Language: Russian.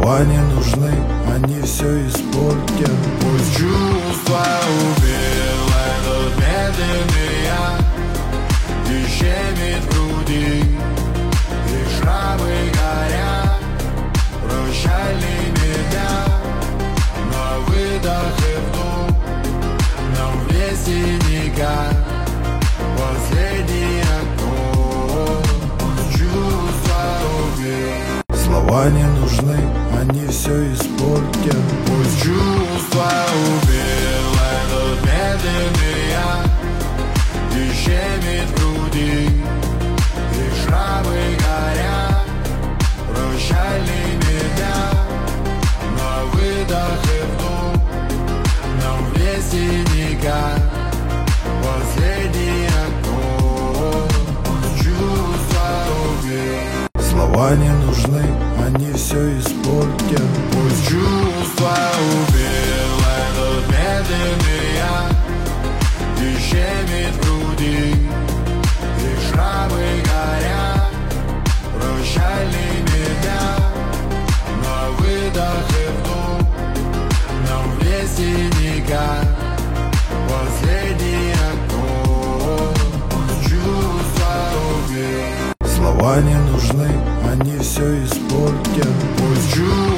Слова не нужны, они все испортят. Пусть чувства убивают медленный яд, и щемит в груди, и шрамы горят. Прощальный медляк на выдох и вдох, нам вместе никак. Последний аккорд, чувства убивают. Слова не нужны, они все испортят. Пусть чувства убивают медленный яд, и щемит в груди, и шрамы горят. Прощальный медляк на выдох и вдох, нам вместе никак. Последний аккорд, чувства убивают. Слова не нужны, они все испортят. Пусть чувства убивают медленный яд, и щемит в груди, и шрамы горят. Прощальный медляк на выдох и вдох, нам вместе никак. Последний аккорд, чувства убивают. Слова не нужны, они все испортят. Пусть чувства